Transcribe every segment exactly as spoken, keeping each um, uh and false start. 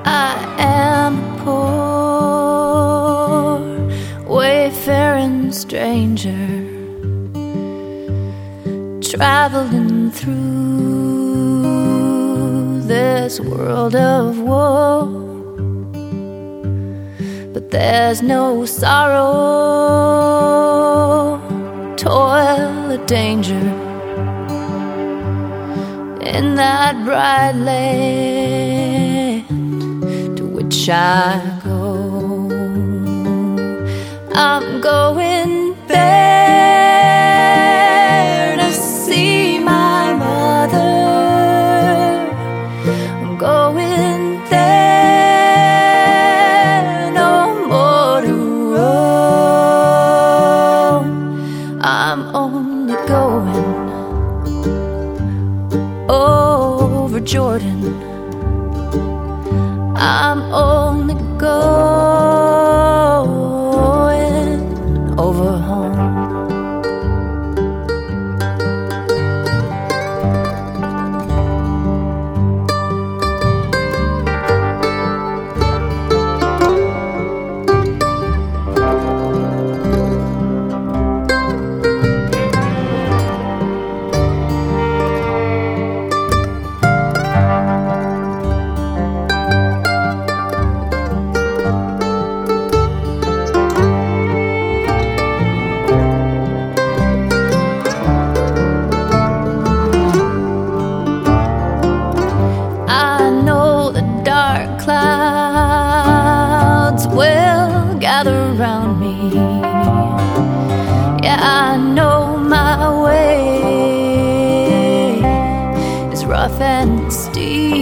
I am a poor, wayfaring stranger, traveling through this world of woe. But there's no sorrow, toil, or danger in that bright land to which I go. I'm going there to see my mother. I'm going there, no more to roam. I'm only going over Jordan. I'm only going over home. Clouds will gather round me. Yeah, I know my way is rough and steep,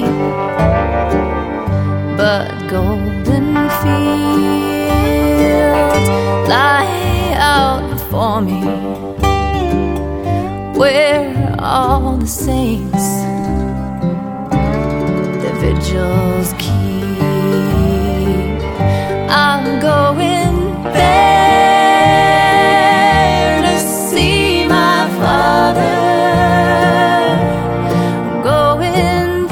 but golden fields lie out before me, where all the saints their vigils keep. I'm going there to see my father. I'm going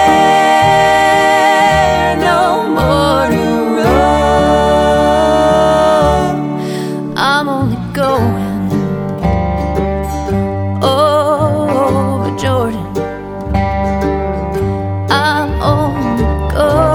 there, no more to roam. I'm only going over Jordan. I'm only going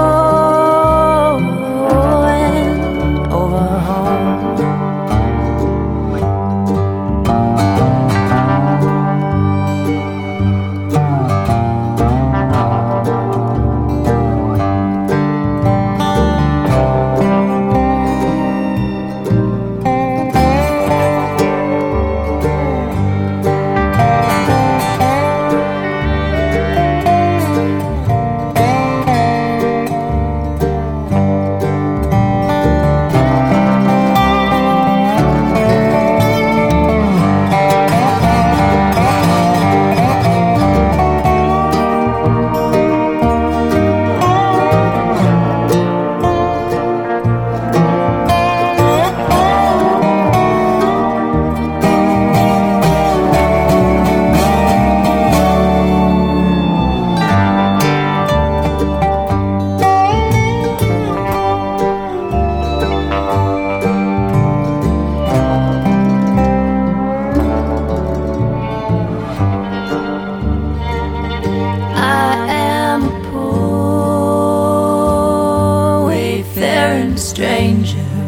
stranger,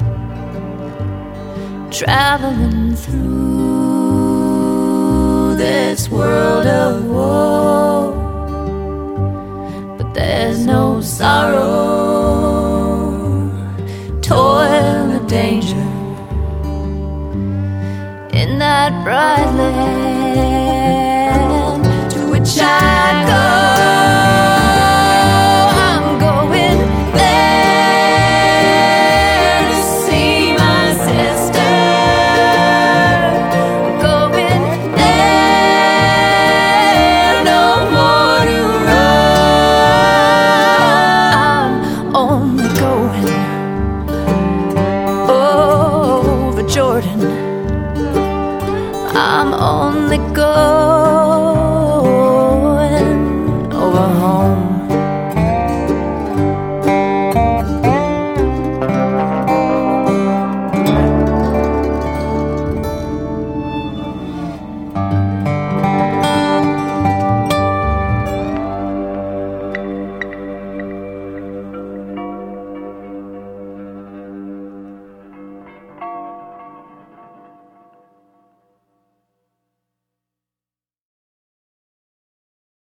traveling through this world of woe. But there's no sorrow, toil, or danger in that bright land